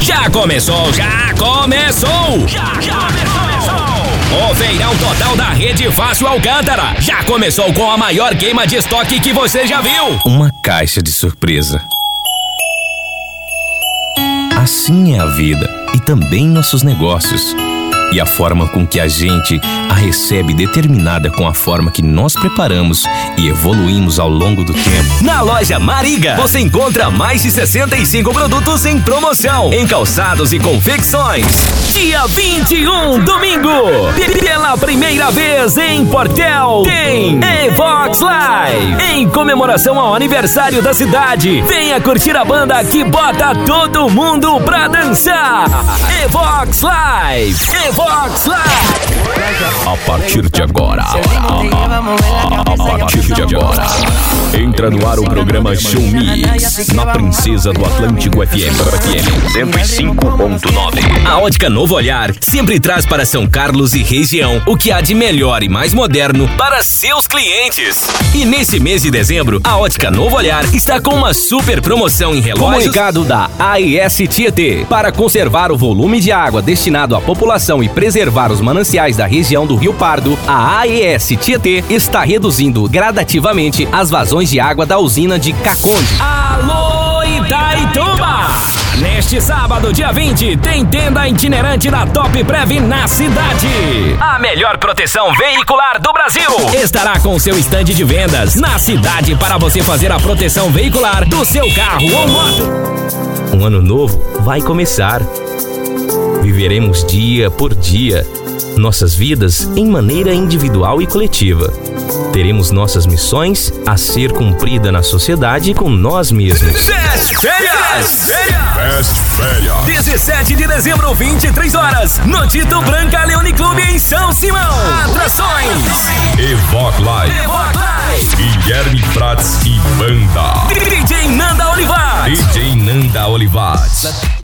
Já começou! Já começou! O Feirão Total da Rede Fácil Alcântara já começou com a maior queima de estoque que você já viu. Uma caixa de surpresa. Assim é a vida e também nossos negócios. E a forma com que a gente a recebe determinada com a forma que nós preparamos e evoluímos ao longo do tempo. Na loja Mariga, você encontra mais de 65 produtos em promoção, em calçados e confecções. Dia 21, domingo, pela primeira vez em Portel, tem Evox Live. Em comemoração ao aniversário da cidade, venha curtir a banda que bota todo mundo pra dançar. Evox Live. Evox Live. A partir de agora, entra no ar o programa Show Mix, na Princesa do Atlântico FM 105.9. A Ótica Novo Olhar sempre traz para São Carlos e região o que há de melhor e mais moderno para seus clientes. E nesse mês de dezembro, a Ótica Novo Olhar está com uma super promoção em relógios. Comunicado da AES Tietê. Para conservar o volume de água destinado à população e preservar os mananciais da região do Rio Pardo, a AES Tietê está reduzindo gradativamente as vazões de água da usina de Caconde. Alô, Itaituba! Neste sábado, dia 20, tem tenda itinerante da Top Prev na cidade. A melhor proteção veicular do Brasil estará com seu estande de vendas na cidade para você fazer a proteção veicular do seu carro ou moto. Um ano novo vai começar. Viveremos dia por dia nossas vidas em maneira individual e coletiva. Teremos nossas missões a ser cumprida na sociedade com nós mesmos. Fast Férias! Fast Férias. 17 de dezembro, 23 horas, no Tito Branca Leone Clube em São Simão. Atrações: Evox Live, Guilherme Prats e Banda. DJ Nanda Olivares. DJ Nanda Olivares.